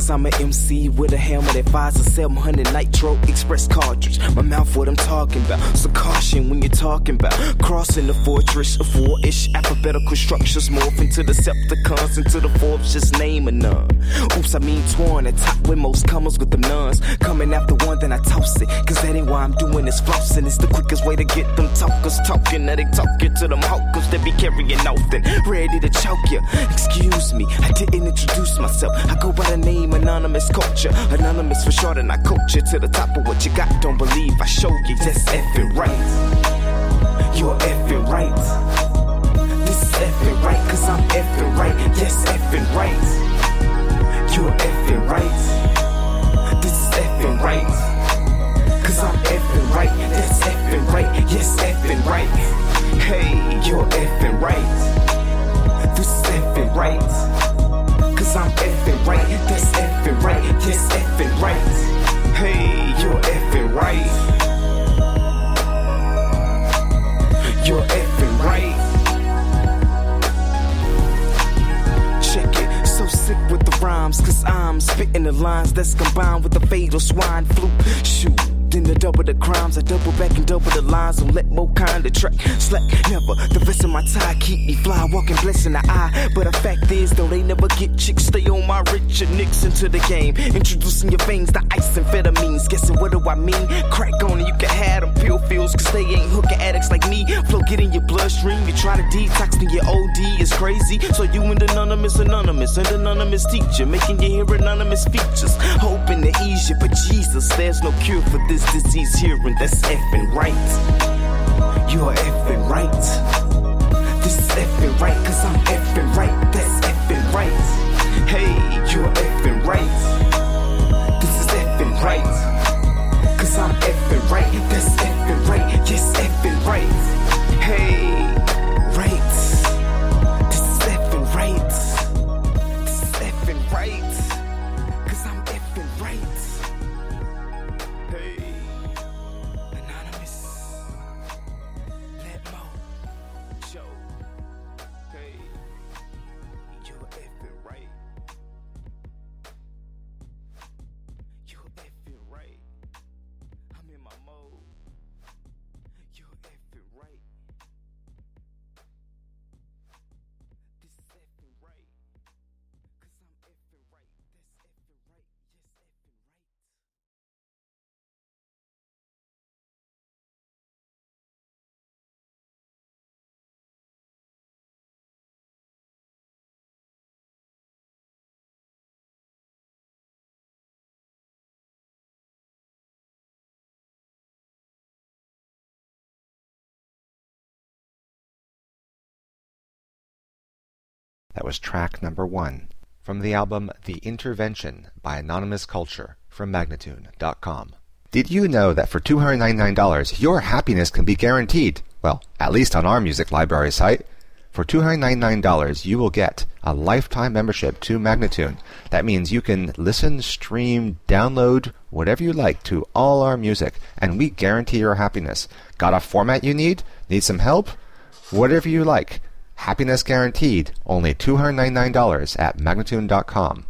Cause I'm an MC with a hammer that fires a 700 nitro express cartridge. My mouth what I'm talking about, so caution when you're talking about crossing the fortress of war-ish alphabetical structures, morph into the Decepticons, into the Forbes, just name a none. Oops, I mean torn, at top with most comers with them nuns. Coming after one, then I toss it, cause that ain't why I'm doing this flossing. It's the quickest way to get them talkers talking. Now they talking to them hawkers that be carrying nothing, ready to choke you. Excuse me, I didn't introduce myself. I go by the name Anonymous Culture. Anonymous for short, and I coach you to the top of what you got. Don't believe I show you, that's effing right. You're effing right. This is effing right, cause I'm effing right. Yes, effing right. You're effing right. This is effing right, cause I'm effing right. That's effing right. Yes, effing right. Hey, you're effing right. This is effing right, cause I'm effing right. That's effing right. Yes, effing right. Hey, you're effing right. You're effing right. Check it, so sick with the rhymes, cause I'm spitting the lines that's combined with the fatal swine flu. Shoot, then to double the crimes, I double back and double the lines. Don't let more kind of track slack, never. The vest in my tie keep me fly, walking blessing the eye. But the fact is, though they never get chicks, stay on my Richard Nixon to the game. Introducing your veins to ice amphetamines. Guessing what do I mean? Crack on it, you can have them pill fields, cause they ain't hooking addicts like me. Flow get in your bloodstream, you try to detox, then your OD is crazy. So you and Anonymous, and Anonymous teacher, making you hear anonymous features, hoping to ease you. But Jesus, there's no cure for this disease here, and that's effing right. You're effing right. This is effing right, cause I'm effing right. That's effing right. Hey, you're effing right. This is effing right, cause I'm effing right. That's effing right. Yes, effing right. Hey, right. This is effing right. This is effing right, cause I'm effing right. Hey, Anonymous, Letmo, Joe. Hey, you're effing right. You're effing right. I'm in my mode. You're effing right. This is effing right, cause I'm effing right. That's effing right. Yes, effing right. That was track number 1 from the album The Intervention by Anonymous Culture from Magnatune.com. Did you know that for $299 your happiness can be guaranteed? Well, at least on our music library site. For $299 you will get a lifetime membership to Magnatune. That means you can listen, stream, download, whatever you like to all our music, and we guarantee your happiness. Got a format you need? Need some help? Whatever you like. Happiness guaranteed. Only $299 at Magnatune.com.